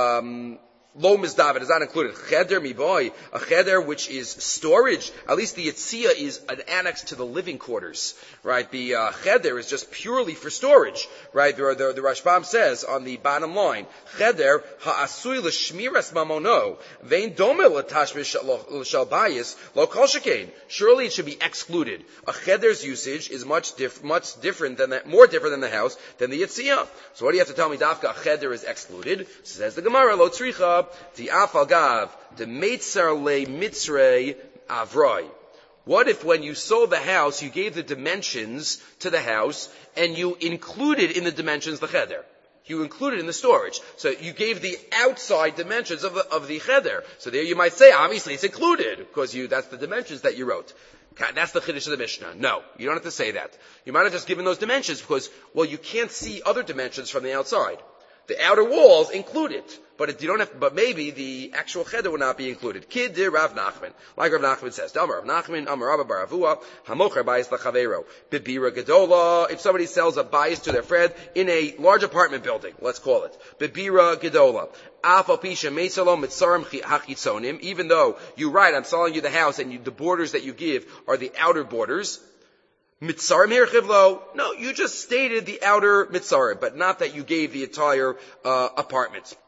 [SPEAKER 1] Lo mizdavet is not included. Cheder miboy, a cheder which is storage. At least the Yetzia is an annex to the living quarters, right? The cheder is just purely for storage, right? The Rashbam says on the bottom line, cheder ha'asui l'shmiras mamono vein domel l'tashmish l'shalbayis lo kol shekain. Surely it should be excluded. A cheder's usage is much different than that, more different than the house than the Yetzia. So what do you have to tell me? Dafka a cheder is excluded. Says the Gemara lo tzricha. The afalgav, the meitzar le mitzrei avroi. What if when you sold the house, you gave the dimensions to the house, and you included in the dimensions the cheder? You included in the storage. So you gave the outside dimensions of the cheder. So there you might say, obviously it's included, because that's the dimensions that you wrote. That's the chiddush of the Mishnah. No, you don't have to say that. You might have just given those dimensions, because, you can't see other dimensions from the outside. The outer walls include it, but maybe the actual cheder would not be included. Kid de Rav Nachman, like Rav Nachman says, Amar Rav Nachman, Amar Rabba bar Avua, Hamocher bayis lachavero, bibira gedola. If somebody sells a bayis to their friend in a large apartment building, let's call it bibira gedola, afal pisha meisalom mitzarim hachitzonim. Even though you write, I'm selling you the house, and the borders that you give are the outer borders. Mitzarim here chivlo. No, you just stated the outer mitzarim, but not that you gave the entire apartment.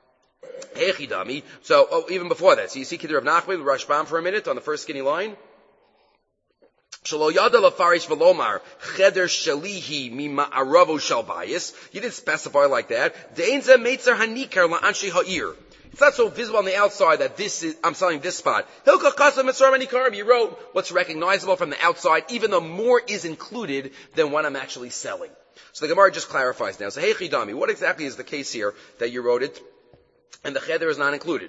[SPEAKER 1] Hechidami. So, even before that, so you see Kedar of Nachman, Rashbam for a minute on the first skinny line. Shelo yada lafarish velomar cheder shalihi mima'aravo shalbayis. You didn't specify like that. Deinza meitzer hanikar la'anshi ha'ir. It's not so visible on the outside that I'm selling this spot. Hilka Chasam Mitzvah Manikarim. You wrote what's recognizable from the outside, even though more is included than what I'm actually selling. So the Gemara just clarifies now. So, hey Chidami, what exactly is the case here that you wrote it? And the cheder is not included.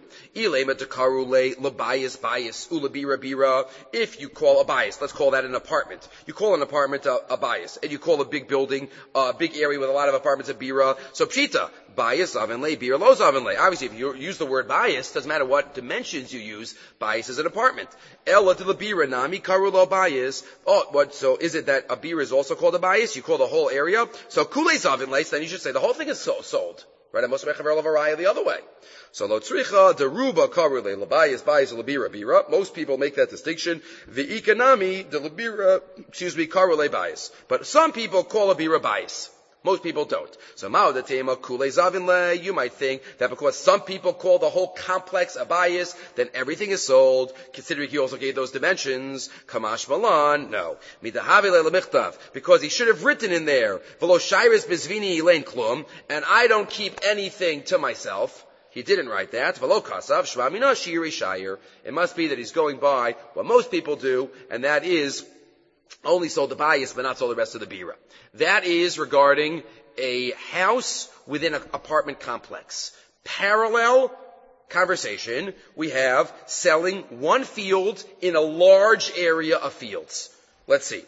[SPEAKER 1] If you call a bias, let's call that an apartment. You call an apartment a bias, and you call a big building, a big area with a lot of apartments a bira. So pshita, bias, avenle, bira, lo avenle. Obviously, if you use the word bias, doesn't matter what dimensions you use, bias is an apartment. Ella to the bira, nami karu lo bias. Oh, what, so is it that a bira is also called a bias? You call the whole area? So kule avenle, then you should say the whole thing is sold. Right, I must make a raya the other way. So lo tzricha deruba karule labayis bayis labira bira. Most people make that distinction. The economy the labira, karule bayis. But some people call a bira bayis. Most people don't. So ma'odatema kule zavinle. You might think that because some people call the whole complex a bias, then everything is sold. Considering he also gave those dimensions, kamash malan. No, midahavile lemichtav, because he should have written in there v'lo shayris bizvini elain klum, and I don't keep anything to myself. He didn't write that. V'lo kasav shvamina shiri shayir. It must be that he's going by what most people do, and that is only sold the bias, but not sold the rest of the bira. That is regarding a house within an apartment complex. Parallel conversation, we have selling one field in a large area of fields. Let's see.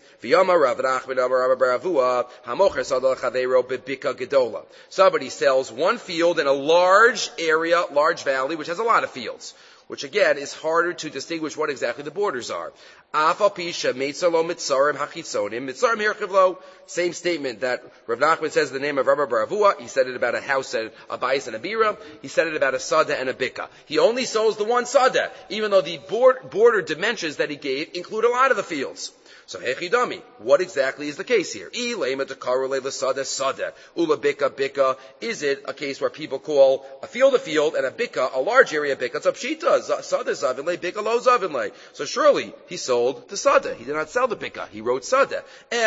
[SPEAKER 1] Somebody sells one field in a large area, large valley, which has a lot of fields, which again is harder to distinguish what exactly the borders are. Same statement that Rav Nachman says in the name of Rabbi Baravua. He said it about a house, a bias and a bira. He said it about a sada and a bika. He only sells the one sada, even though the border dimensions that he gave include a lot of the fields. So hechidami, what exactly is the case here? Is it a case where people call a field and a bika, a large area bika? It's a pshita, sada zavinle, bika lo zavinle. So surely he sold the sada. He did not sell the bika. He wrote sada.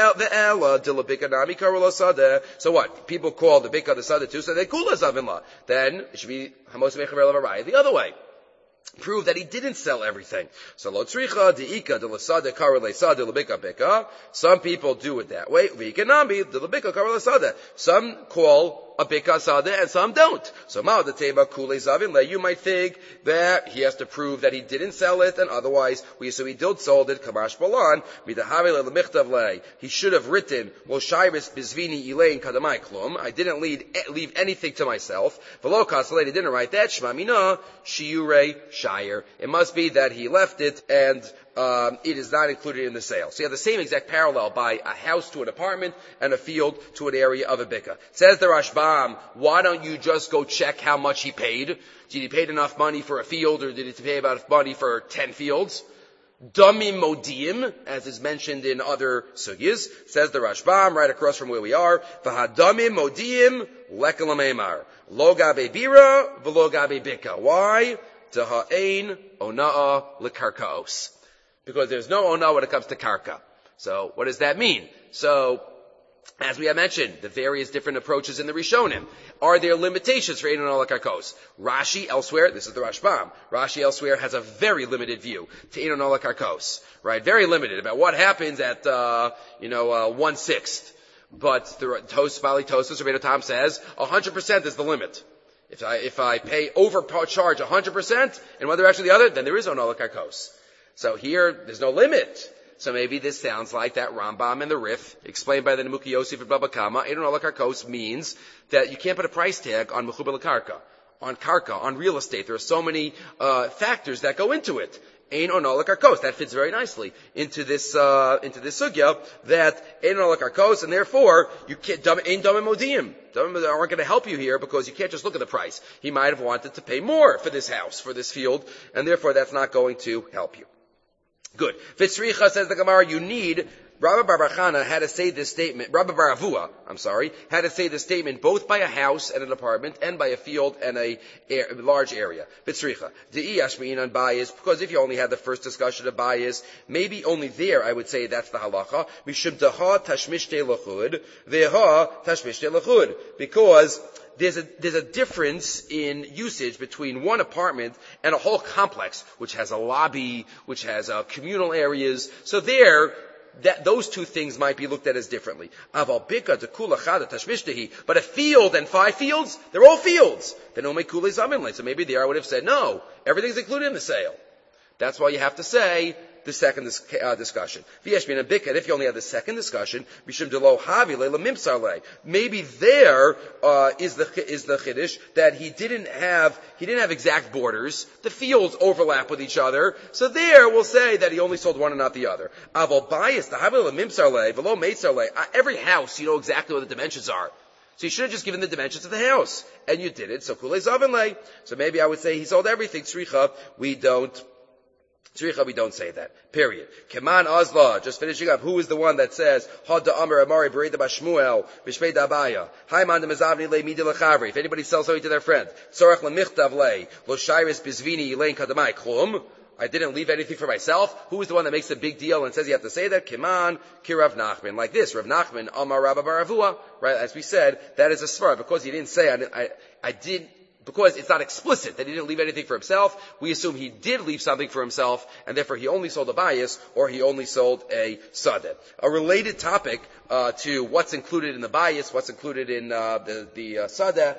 [SPEAKER 1] So what? People call the bika the sada too, so they kula zavinla. Then it should be hamos mechaver levaraya the other way. Prove that he didn't sell everything. So lo tzricha deika de lasada karale sada lebika bika. Some people do it that way. V'ikanami de lebika karale sada. Some call a bika sada and some don't. So ma'od the tema kule zavinle. You might think that he has to prove that he didn't sell it, and otherwise we assume he did sold it. Kamash balan midahavile lemichtav le. He should have written lo shayris bizvini ilain kadamai klum. I didn't leave anything to myself. V'lo kasale. He didn't write that. Shmamina shiure shire. It must be that he left it and it is not included in the sale. So you have the same exact parallel by a house to an apartment and a field to an area of a bika. Says the Rashbam, why don't you just go check how much he paid? Did he pay enough money for a field, or did he pay about money for 10 fields? Damim modim, as is mentioned in other sugyas, says the Rashbam, right across from where we are, v'hadamim modim lekalamemar. Lo gabe bira, v'lo gabe bika. Why? Taha'ain ona'a lekarkaos. Because there's no ona when it comes to karka. So what does that mean? So, as we have mentioned, the various different approaches in the Rishonim. Are there limitations for ein ona lekarkos? Rashi elsewhere, this is the Rashbam, Rashi elsewhere has a very limited view to ein ona lekarkos. Right? Very limited about what happens at, 1/6. But the Bali Tosfos, Rabbeinu Tam says, 100% is the limit. If I pay overcharge 100% in one direction or the other, then there is no karkos. So here, there's no limit. So maybe this sounds like that Rambam and the Rif, explained by the Nemuki Yosef and Baba Kama. Ein ona karkos means that you can't put a price tag on mechuber karka, on real estate. There are so many factors that go into it. Ein ona karkos. That fits very nicely into this sugya, that ein ona karkos, and therefore you can't ein damim modim. Damim aren't going to help you here because you can't just look at the price. He might have wanted to pay more for this house, for this field, and therefore that's not going to help you. Good. Vitzricha, says the Gemara, you need Rabbi Bar Chana had to say this statement, Rabbi Bar Avua, had to say this statement both by a house and an apartment and by a field and a large area. B'tzricha. De'i yashmi'in on bias, because if you only had the first discussion of bias, maybe only there I would say that's the halacha. Mishum deha tashmishte lachud, veha tashmishte lachud. Because there's a difference in usage between one apartment and a whole complex, which has a lobby, which has communal areas. So those two things might be looked at as differently. But a field and 5 fields, they're all fields. So maybe there I would have said, no, everything's included in the sale. That's why you have to say the second discussion. If you only have the second discussion, maybe there is the chiddush that he didn't have exact borders. The fields overlap with each other, so there we'll say that he only sold one and not the other. Every house, you know exactly what the dimensions are. So you should have just given the dimensions of the house, and you did it. So maybe I would say he sold everything. Tzricha, we don't say that. Period. Keman Azla, just finishing up, who is the one that says, Hadda Amar Amari Bereda Bashmuel, Bishmei Dabaya, Haiman de Mezavni Le Midi Lechavri, if anybody sells something to their friend, Tzorach Lemichtav Le, Lo Shairis Bizvini Elaine Kadamai, Klum, I didn't leave anything for myself. Who is the one that makes a big deal and says you have to say that? Keman, Kirav Nachman. Like this, Rav Nachman, Amar Rabba Bar Avua, right? As we said, that is a svara. Because he didn't say, because it's not explicit that he didn't leave anything for himself, we assume he did leave something for himself, and therefore he only sold a bias, or he only sold a sadeh. A related topic to what's included in the bias, what's included in the sadeh,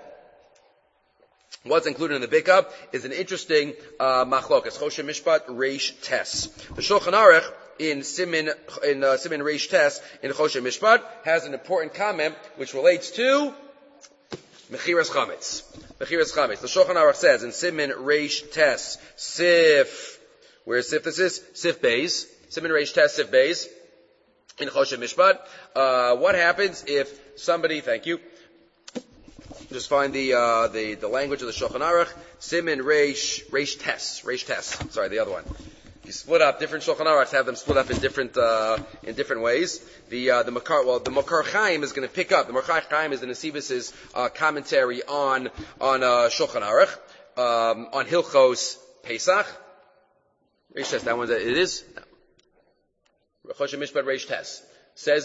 [SPEAKER 1] what's included in the bikah, is an interesting machlokas. Choshen Mishpat Reish Tes. The Shulchan Aruch in Simin Reish Tes in Choshen Mishpat has an important comment which relates to Mechiras Chametz. The Shulchan Aruch says in Simin Reish Tes, Sif, where's Sif this is? Sif Beis. Simin Reish Tes, Sif Beis, in Choshen Mishpat. What happens if somebody, thank you, just find the language of the Shulchan Aruch, Simin Reish Tes, sorry, the other one. You split up different Shulchan Aruchs, have them split up in different ways. The Makar Chaim is going to pick up. The Makar Chaim is the Nesivus's commentary on Shulchan Aruch, on Hilchos Pesach. Reish Tes, that one it is. Choshen Mishpat Reish Tes says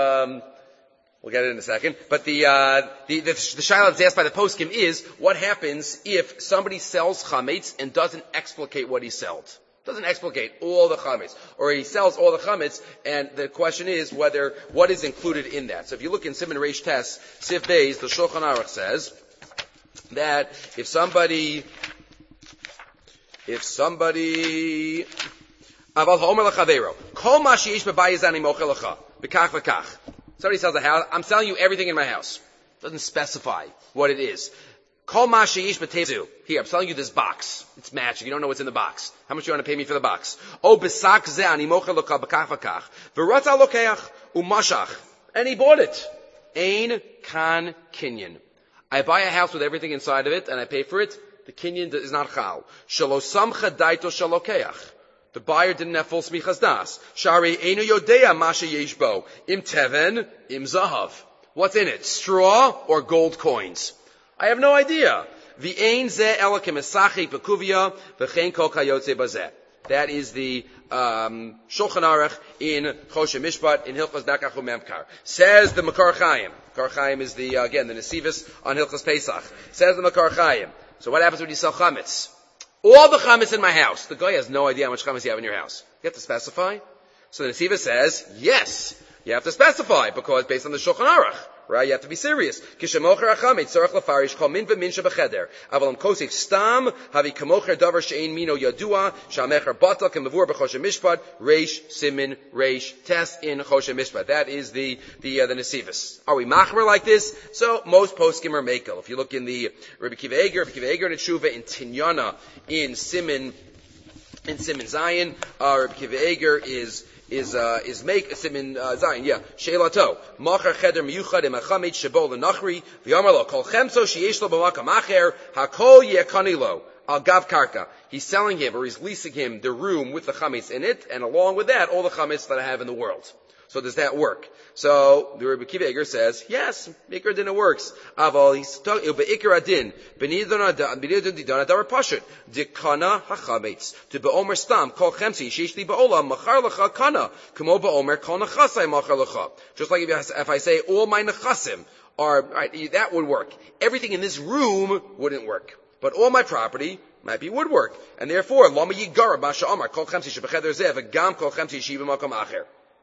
[SPEAKER 1] we'll get it in a second. But the shaila that's asked by the poskim is, what happens if somebody sells chametz and doesn't explicate what he sold? Doesn't explicate all the chametz, or he sells all the chametz, and the question is what is included in that. So if you look in Siman Reish Tes, Sif Beis, the Shulchan Aruch says that if somebody Aval ha'omer l'chaveiro, kol ma sheyesh b'bayis ani mochel lecha, b'kach v'kach. Somebody sells a house, I'm selling you everything in my house. Doesn't specify what it is. Kol ma sheyesh b'tezu. Here, I'm selling you this box. It's magic. You don't know what's in the box. How much do you want to pay me for the box? O b'sak zeh ani mochel lecha, b'kach v'kach. V'ratza lokeach u'mashach. And he bought it. Ein kan kinyan. I buy a house with everything inside of it, and I pay for it. The kinyan is not chal. Shelo samcha daito shalokeach. The buyer didn't have full smichas das. Shari einu yodea masha yeshbo. Im teven, im zahav. What's in it? Straw or gold coins? I have no idea. V'ein zeh elakim esachik v'kuvia v'chein kol kayotze bazeh. That is the Shulchan Aruch in Choshen Mishpat in Hilchos Nakach Memkar. Says the Makar Chaim. Makar Chaim is the Nesivus on Hilchos Pesach. Says the Makar Chaim. So what happens when you sell chametz? All the chametz in my house. The guy has no idea how much chametz you have in your house. You have to specify. So the Nesivus says, yes, you have to specify, because based on the Shulchan Aruch, right? You have to be serious. Kishemocher achametz tzorach lefarish kol min v'min shebecheder. Aval kosif stam havi kamocher davar she'ein mino yadua shamecher batal kemavur b'choshen mishpat reish simin reish tes in choshen mishpat. That is the Nesivus. Are we machmer like this? So most poskim are makel. If you look in the Rabbi Kiva Eger in Tshuva, in Tinyana, in Simin Zion, Rabbi Kiva Eger is make Simin Zion, Sheilato. Machar cheder miyuchad im achamid shebo lenachri v'yamar lo kol chemso sheyesh lo b'makam acher hakol yekani lo al gav karka. He's selling him, or he's leasing him, the room with the chametz in it, and along with that, all the chametz that I have in the world. So does that work? So the Rebbe Akiva Eiger says, yes, Ikar Din it works. Aval, he's talking, Ikar Adin, Benidon Didon Adar Pashut, Dikana Hachametz, to Be'omer Stam, Kol Chemsi, Shishli Ba'olam, Machar Lecha Kana, Kumo Be'omer, Kol Nachasai Machar Lecha. Just like if I say, all my Nechasim are, right, that would work. Everything in this room wouldn't work. But all my property might be woodwork. And therefore, Lama Yigara, Basha Amar, Kol Chemsi, Shebecheder Zev, Gam Kol Chemsi, Shiva Makam Acher.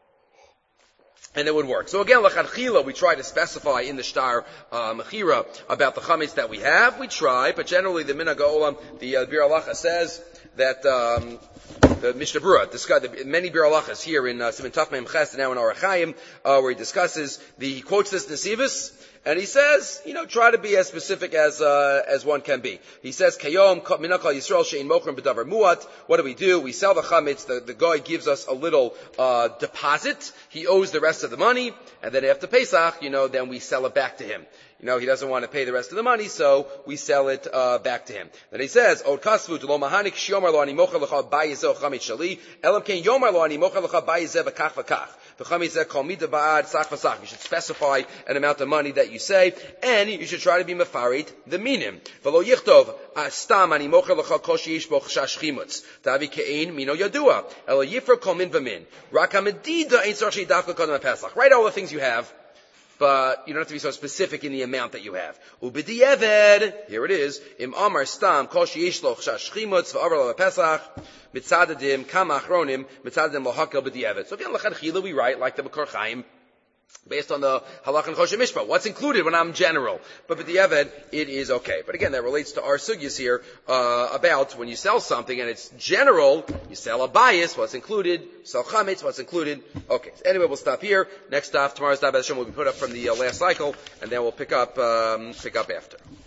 [SPEAKER 1] And it would work. So again, l'chadchila, we try to specify in the shtar mechira about the chametz that we have. We try, but generally the minhag ha'olam, the Bir Halacha says that the Mishnah Berurah discuss many Bir Halachas here in Siman Taf Mem Ches and now in Orach Chaim, where he discusses he quotes this Nesivus. And he says, try to be as specific as one can be. He says, Kayom minakal Yisrael she'in mochrim b'davar muat. What do? We sell the chametz. The guy gives us a little deposit. He owes the rest of the money, and then after Pesach, then we sell it back to him. He doesn't want to pay the rest of the money, so we sell it back to him. Then he says, Od kasvu lo mahanik shiomar lo ani mocher lecha bayizeh chametz shali elam ken yomar lo ani mocher lecha bayizeh v'kach v'kach. V'chametz kol mida ba'ad sach v'sach. You should specify an amount of money that you say, and you should try to be mefarid the minim. V'lo yichtov stam ani mocher lecha kol sheyish bo chash chimutz tavi ke'ein mino yadua elo yifra kol min v'min rak hamedida ein tzarich sheidafka kodem Pesach. Write all the things you have, but you don't have to be so specific in the amount that you have. Ubediyeved, here it is, im amar stam kol sheyesh lo chash chimutz v'avar lo Pesach mitzadadim kam achronim mitzadadim lo hakel bediyeved. So again, l'chadchila we write like the Makor Chaim, based on the halach and choshen mishpah. What's included when I'm general? But b'diavad, it is okay. But again, that relates to our sugyas here, about when you sell something and it's general, you sell a bias, what's included, sell chametz, what's included. Okay. So anyway, we'll stop here. Next stop, tomorrow's daf Hashem will be put up from the last cycle, and then we'll pick up after.